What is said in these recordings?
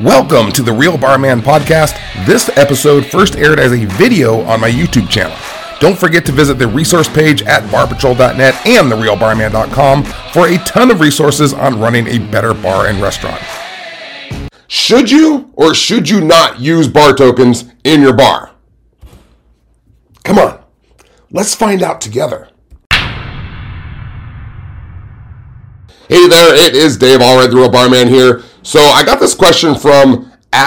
Welcome to the Real Barman Podcast. This episode first aired as a video on my YouTube channel. Don't forget to visit the resource page at barpatrol.net and therealbarman.com for a ton of resources on running a better bar and restaurant. Should you or should you not use bar tokens in your bar? Come on, let's find out together. Hey there, it is Dave Allred, the Real Barman here. So I got this question from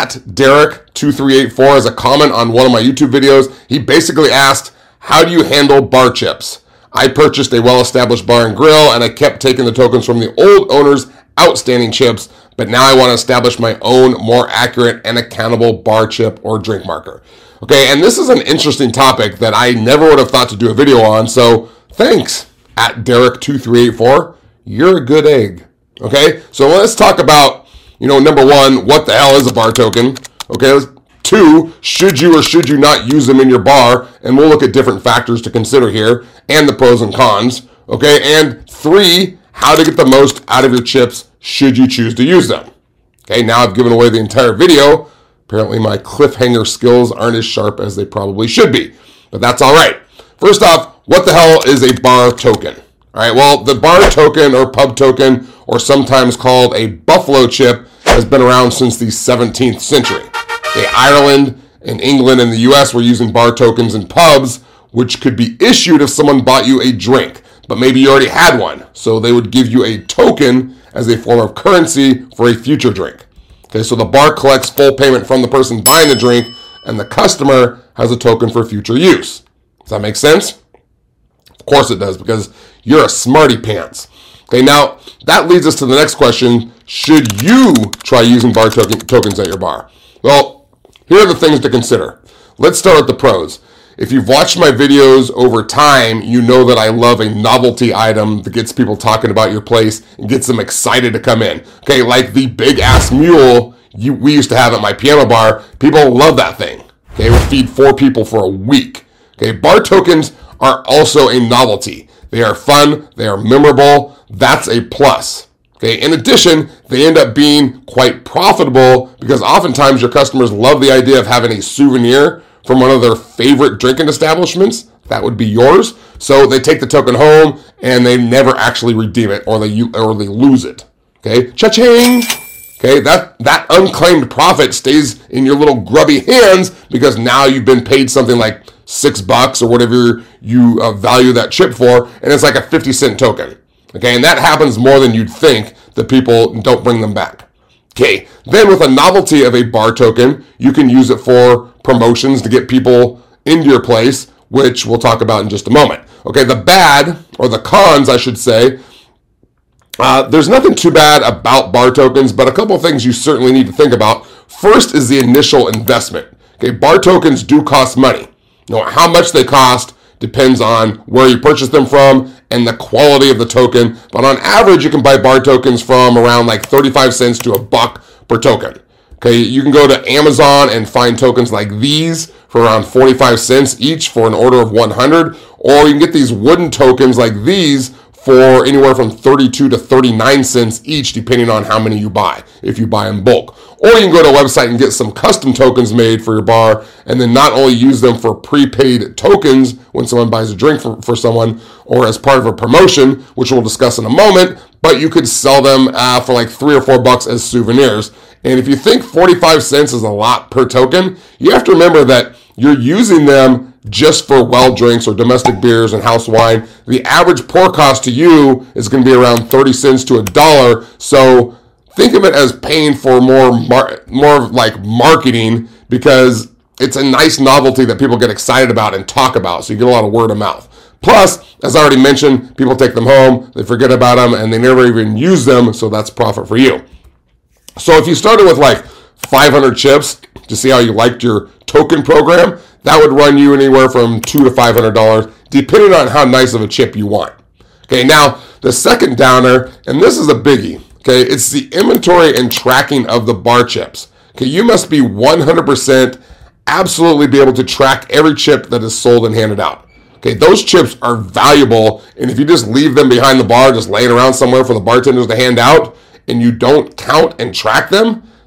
@Derek2384 as a comment on one of my YouTube videos. He basically asked, how do you handle bar chips? I purchased a well-established bar and grill, and I kept taking the tokens from the old owner's outstanding chips, but now I want to establish my own more accurate and accountable bar chip or drink marker. Okay, and this is an interesting topic that I never would have thought to do a video on, so thanks, @Derek2384. You're a good egg. Okay, so let's talk about, number one, what the hell is a bar token? Okay, two, should you or should you not use them in your bar? And we'll look at different factors to consider here and the pros and cons. Okay, and three, how to get the most out of your chips should you choose to use them. Okay, now I've given away the entire video. Apparently my cliffhanger skills aren't as sharp as they probably should be, but that's all right. First off, what the hell is a bar token? All right, well, the bar token or pub token, or sometimes called a buffalo chip, has been around since the 17th century. Okay, Ireland and England and the US were using bar tokens in pubs, which could be issued if someone bought you a drink, but maybe you already had one. So they would give you a token as a form of currency for a future drink. Okay, so the bar collects full payment from the person buying the drink, and the customer has a token for future use. Does that make sense? Of course it does, because you're a smarty pants. Okay, now that leads us to the next question. Should you try using bar tokens at your bar? Well, here are the things to consider. Let's start with the pros. If you've watched my videos over time, you know that I love a novelty item that gets people talking about your place and gets them excited to come in. Okay, like the big ass mule we used to have at my piano bar. People love that thing. Okay, we feed 4 people for a week. Okay, bar tokens are also a novelty. They are fun, they are memorable, that's a plus. Okay, in addition, they end up being quite profitable because oftentimes your customers love the idea of having a souvenir from one of their favorite drinking establishments. That would be yours. So they take the token home and they never actually redeem it, or they lose it. Okay, cha-ching! Okay, that unclaimed profit stays in your little grubby hands because now you've been paid something like $6 or whatever you value that chip for, and it's like a 50-cent token. Okay, and that happens more than you'd think, that people don't bring them back. Okay, then with a novelty of a bar token, you can use it for promotions to get people into your place, which we'll talk about in just a moment. Okay, the bad, or the cons, I should say, there's nothing too bad about bar tokens, but a couple of things you certainly need to think about. First is the initial investment. Okay, bar tokens do cost money. How much they cost depends on where you purchase them from and the quality of the token. But on average, you can buy bar tokens from around like 35 cents to $1 per token. Okay, you can go to Amazon and find tokens like these for around 45 cents each for an order of 100. Or you can get these wooden tokens like these for anywhere from 32 to 39 cents each, depending on how many you buy, if you buy in bulk. Or you can go to a website and get some custom tokens made for your bar, and then not only use them for prepaid tokens when someone buys a drink for someone, or as part of a promotion, which we'll discuss in a moment, but you could sell them for like $3 or $4 as souvenirs. And if you think 45 cents is a lot per token, you have to remember that you're using them just for well drinks or domestic beers and house wine. The average pour cost to you is going to be around 30 cents to $1. So think of it as paying for more like marketing, because it's a nice novelty that people get excited about and talk about. So you get a lot of word of mouth. Plus, as I already mentioned, people take them home, they forget about them, and they never even use them. So that's profit for you. So if you started with like 500 chips to see how you liked your token program, that would run you anywhere from $200 to $500, depending on how nice of a chip you want. Okay, now the second downer, and this is a biggie, okay, it's the inventory and tracking of the bar chips. Okay, you must be 100% absolutely be able to track every chip that is sold and handed out. Okay, those chips are valuable, and if you just leave them behind the bar, just laying around somewhere for the bartenders to hand out, and you don't count and track them,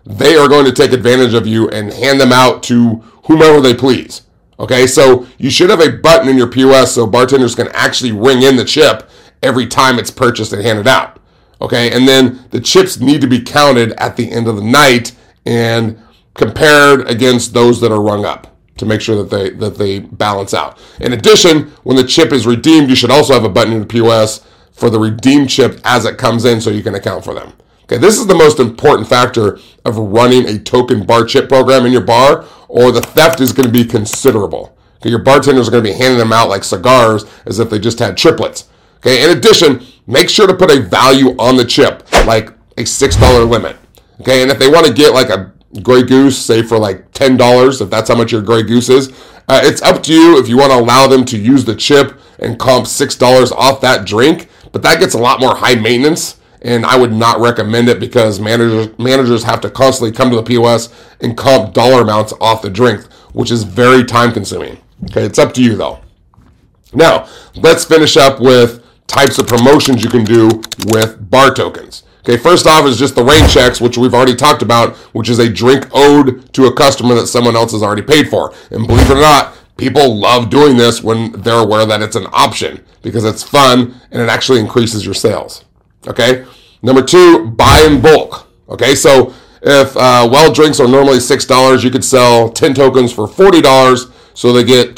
they are going to take advantage of you and hand them out to whomever they please. Okay, so you should have a button in your POS so bartenders can actually ring in the chip every time it's purchased and handed out. Okay, and then the chips need to be counted at the end of the night and compared against those that are rung up to make sure that they balance out. In addition, when the chip is redeemed, you should also have a button in the POS for the redeemed chip as it comes in so you can account for them. Okay, this is the most important factor of running a token bar chip program in your bar, or the theft is going to be considerable. Okay, your bartenders are going to be handing them out like cigars as if they just had triplets. Okay, in addition, make sure to put a value on the chip, like a $6 limit. Okay, and if they want to get like a Grey Goose, say for like $10, if that's how much your Grey Goose is, it's up to you if you want to allow them to use the chip and comp $6 off that drink, but that gets a lot more high maintenance. And I would not recommend it because managers have to constantly come to the POS and comp dollar amounts off the drink, which is very time consuming. Okay, it's up to you though. Now, let's finish up with types of promotions you can do with bar tokens. Okay, first off is just the rain checks, which we've already talked about, which is a drink owed to a customer that someone else has already paid for. And believe it or not, people love doing this when they're aware that it's an option because it's fun and it actually increases your sales. Okay, number two, buy in bulk. Okay, so if well drinks are normally $6, you could sell 10 tokens for $40, so they get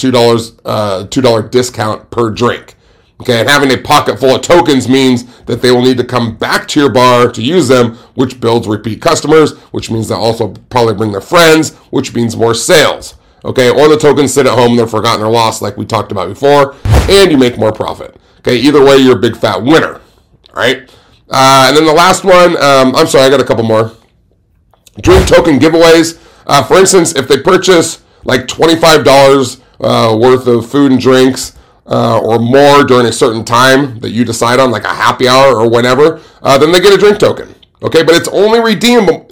$2 discount per drink. Okay, and having a pocket full of tokens means that they will need to come back to your bar to use them, which builds repeat customers, which means they'll also probably bring their friends, which means more sales. Okay, or the tokens sit at home, they're forgotten or lost like we talked about before, and you make more profit. Okay, either way, you're a big fat winner. All right, and then the last one, I'm sorry, I got a couple more. Drink token giveaways. For instance, if they purchase like $25 worth of food and drinks or more during a certain time that you decide on, like a happy hour or whatever, then they get a drink token. Okay, but it's only redeemable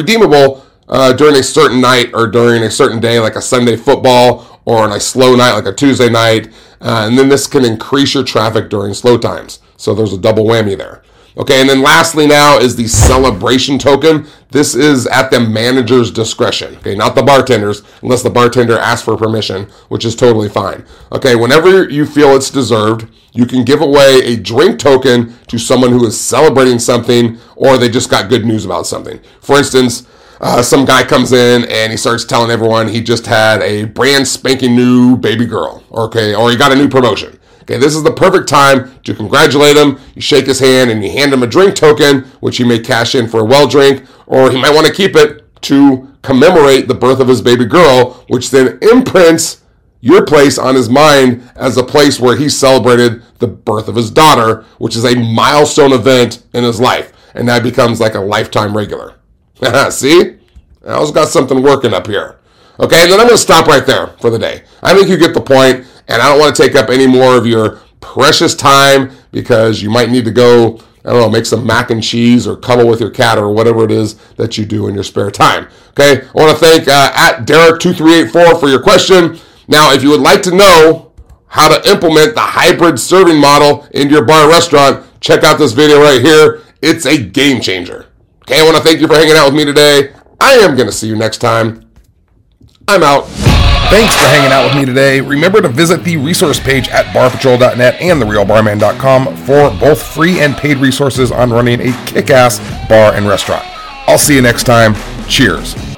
during a certain night or during a certain day, like a Sunday football or on a slow night, like a Tuesday night. And then this can increase your traffic during slow times. So there's a double whammy there. Okay, and then lastly now is the celebration token. This is at the manager's discretion, okay, not the bartender's, unless the bartender asks for permission, which is totally fine. Okay, whenever you feel it's deserved, you can give away a drink token to someone who is celebrating something or they just got good news about something. For instance, some guy comes in and he starts telling everyone he just had a brand spanking new baby girl, okay, or he got a new promotion. Okay, this is the perfect time to congratulate him. You shake his hand and you hand him a drink token, which he may cash in for a well drink, or he might want to keep it to commemorate the birth of his baby girl, which then imprints your place on his mind as a place where he celebrated the birth of his daughter, which is a milestone event in his life. And that becomes like a lifetime regular. See? I also got something working up here. Okay, and then I'm going to stop right there for the day. I think you get the point. And I don't want to take up any more of your precious time because you might need to go, I don't know, make some mac and cheese or cuddle with your cat or whatever it is that you do in your spare time. Okay, I want to thank at Derek2384 for your question. Now, if you would like to know how to implement the hybrid serving model in your bar or restaurant, check out this video right here. It's a game changer. Okay, I want to thank you for hanging out with me today. I am going to see you next time. I'm out. Thanks for hanging out with me today. Remember to visit the resource page at barpatrol.net and therealbarman.com for both free and paid resources on running a kick-ass bar and restaurant. I'll see you next time. Cheers.